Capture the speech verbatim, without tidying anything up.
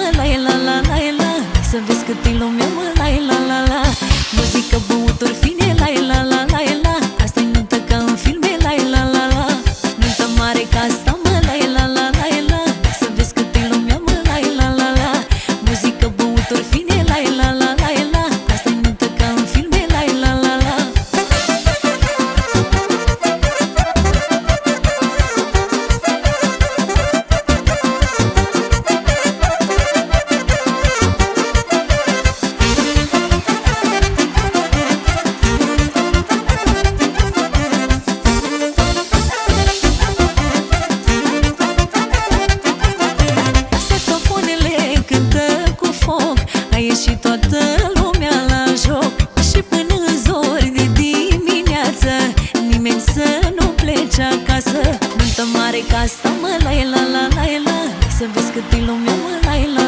la la la la la. Să vezi cât e lumea, mă, la la la la. Muzică, băuturi fine, la la la la la. Asta-i nuntă ca în filme, la la la la. Nuntă mare ca asta, mă, la la la la la. Să vezi cât e lumea, mă, la la la la. Muzică, băuturi fine, la la la la la. Asta-i nuntă ca în filme, la la la la. A ieșit toată lumea la joc și până în zori de dimineață nimeni să nu plece acasă. Nuntă mare ca asta, mă, la la la la la. Să vezi cât e lumea, mă, la la